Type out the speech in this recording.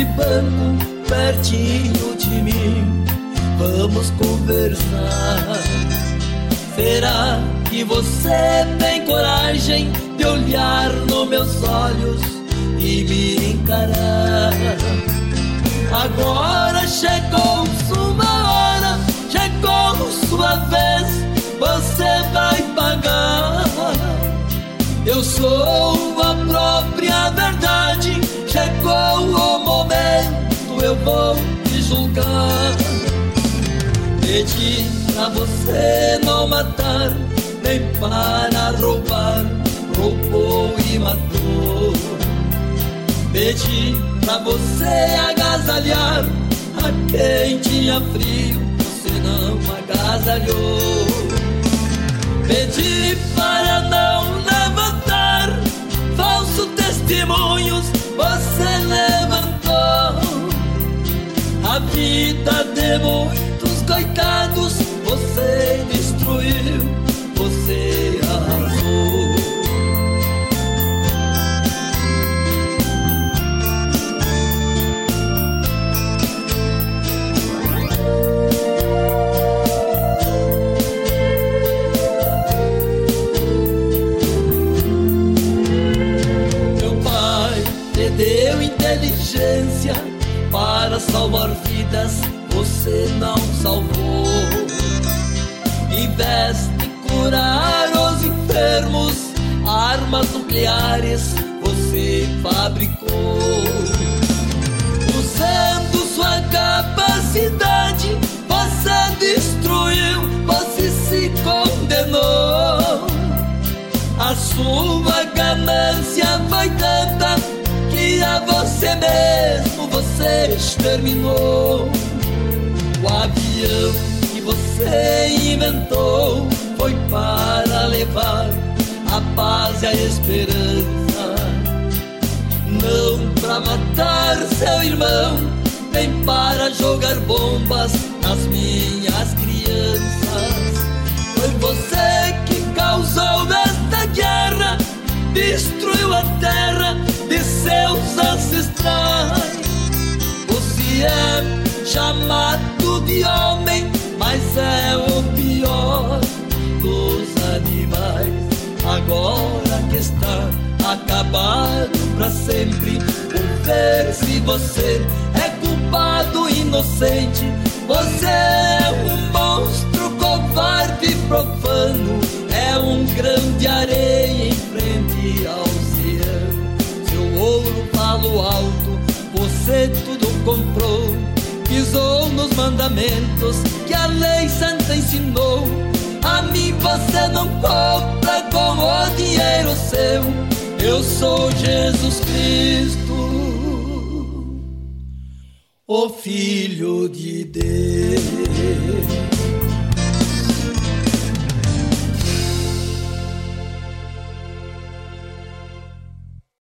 nesse banco pertinho de mim, vamos conversar. Será que você tem coragem de olhar nos meus olhos e me encarar? Agora chegou sua hora, chegou sua vez, você vai pagar. Eu sou a própria verdade, chegou o momento, eu vou te julgar. Pedi pra você não matar, nem para roubar, roubou e matou. Pedi pra você agasalhar a quem tinha frio, você não agasalhou. Pedi para não levantar falsos testemunhos, você levantou. A vida de muitos coitados você destruiu, você arrasou. Deu inteligência para salvar vidas, você não salvou. Em vez de curar os enfermos, armas nucleares você fabricou. Usando sua capacidade, você destruiu, você se condenou. A sua ganância foi tanta que a você mesmo você exterminou. O avião que você inventou foi para levar a paz e a esperança, não para matar seu irmão, nem para jogar bombas nas minhas crianças. Foi você que causou esta guerra, destruiu a terra de seus ancestrais. Você é chamado de homem, mas é o pior dos animais. Agora que está acabado pra sempre, por ver se você é culpado inocente. Você é um monstro covarde e profano, é um grão de areia em frente ao oceano. Seu ouro falo alto, você tudo comprou. Pisou nos mandamentos que a lei santa ensinou. A mim você não compra com o dinheiro seu. Eu sou Jesus Cristo, o Filho de Deus.